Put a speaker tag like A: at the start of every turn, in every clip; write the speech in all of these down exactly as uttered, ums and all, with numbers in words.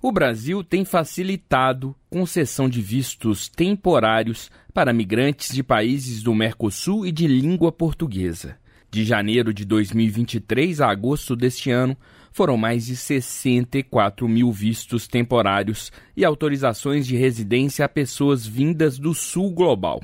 A: O Brasil tem facilitado concessão de vistos temporários para migrantes de países do Mercosul e de língua portuguesa. De janeiro de dois mil e vinte e três a agosto deste ano, foram mais de sessenta e quatro mil vistos temporários e autorizações de residência a pessoas vindas do Sul Global.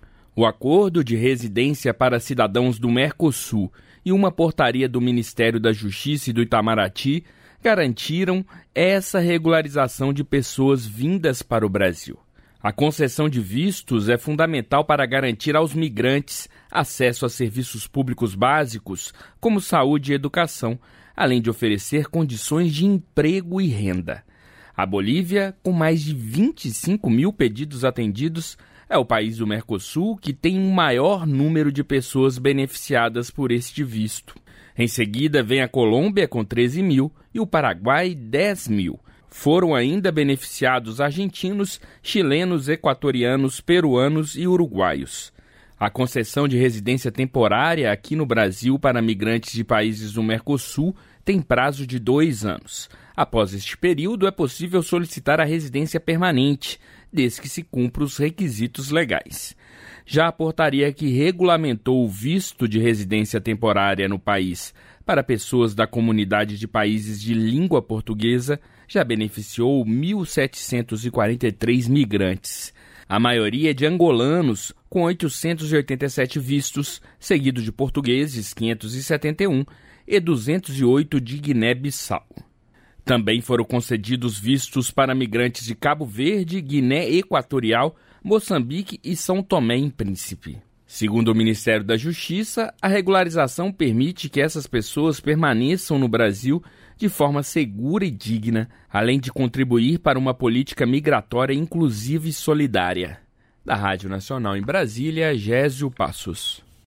A: O acordo de residência para cidadãos do Mercosul e uma portaria do Ministério da Justiça e do Itamaraty garantiram essa regularização de pessoas vindas para o Brasil. A concessão de vistos é fundamental para garantir aos migrantes acesso a serviços públicos básicos, como saúde e educação, além de oferecer condições de emprego e renda. A Bolívia, com mais de vinte e cinco mil pedidos atendidos, é o país do Mercosul que tem um maior número de pessoas beneficiadas por este visto. Em seguida, vem a Colômbia com treze mil e o Paraguai dez mil. Foram ainda beneficiados argentinos, chilenos, equatorianos, peruanos e uruguaios. A concessão de residência temporária aqui no Brasil para migrantes de países do Mercosul tem prazo de dois anos. Após este período, é possível solicitar a residência permanente, desde que se cumpra os requisitos legais. Já a portaria que regulamentou o visto de residência temporária no país para pessoas da comunidade de países de língua portuguesa já beneficiou mil setecentos e quarenta e três migrantes. A maioria é de angolanos, com oitocentos e oitenta e sete vistos, seguido de portugueses, quinhentos e setenta e um, e duzentos e oito de Guiné-Bissau. Também foram concedidos vistos para migrantes de Cabo Verde, Guiné Equatorial, Moçambique e São Tomé e Príncipe. Segundo o Ministério da Justiça, a regularização permite que essas pessoas permaneçam no Brasil de forma segura e digna, além de contribuir para uma política migratória inclusiva e solidária. Da Rádio Nacional em Brasília, Gésio Passos.